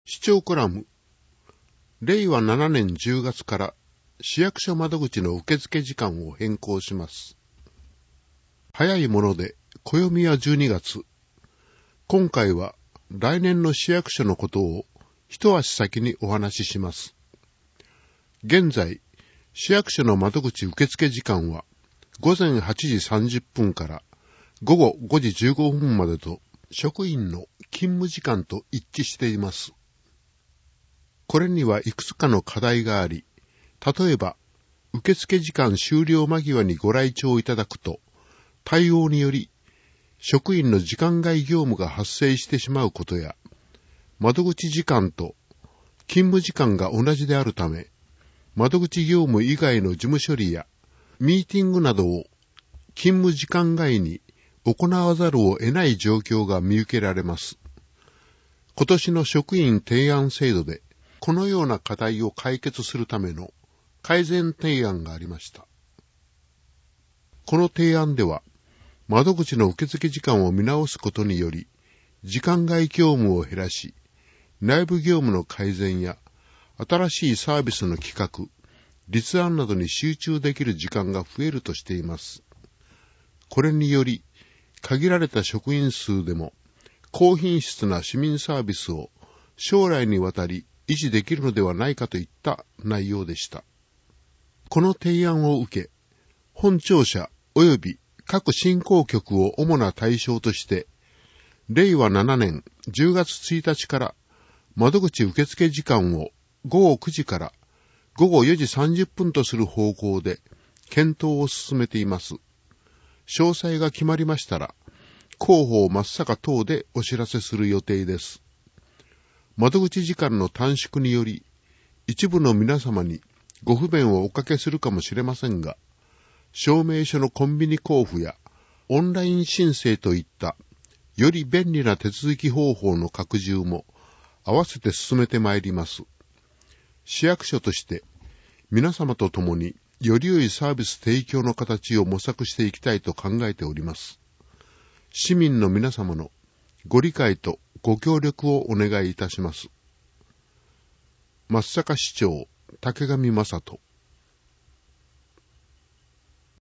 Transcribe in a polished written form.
市長コラム、令和7年10月から市役所窓口の受付時間を変更します。早いもので暦は12月。今回は来年の市役所のことを一足先にお話しします。現在、市役所の窓口受付時間は午前8時30分から午後5時15分までと職員の勤務時間と一致しています。これにはいくつかの課題があり、例えば、受付時間終了間際にご来庁いただくと、対応により、職員の時間外業務が発生してしまうことや、窓口時間と勤務時間が同じであるため、窓口業務以外の事務処理や、ミーティングなどを勤務時間外に行わざるを得ない状況が見受けられます。今年の職員提案制度で、このような課題を解決するための改善提案がありました。この提案では、窓口の受付時間を見直すことにより、時間外業務を減らし、内部業務の改善や、新しいサービスの企画、立案などに集中できる時間が増えるとしています。これにより、限られた職員数でも、高品質な市民サービスを将来にわたり維持できるのではないかといった内容でした。この提案を受け、本庁舎及び各振興局を主な対象として、令和7年10月1日から窓口受付時間を午後9時から午後4時30分とする方向で検討を進めています。詳細が決まりましたら、広報真っ盛等でお知らせする予定です。窓口時間の短縮により、一部の皆様にご不便をおかけするかもしれませんが、証明書のコンビニ交付やオンライン申請といったより便利な手続き方法の拡充も合わせて進めてまいります。市役所として皆様と共により良いサービス提供の形を模索していきたいと考えております。市民の皆様のご理解とご協力をお願いいたします。松阪市長、竹上正人。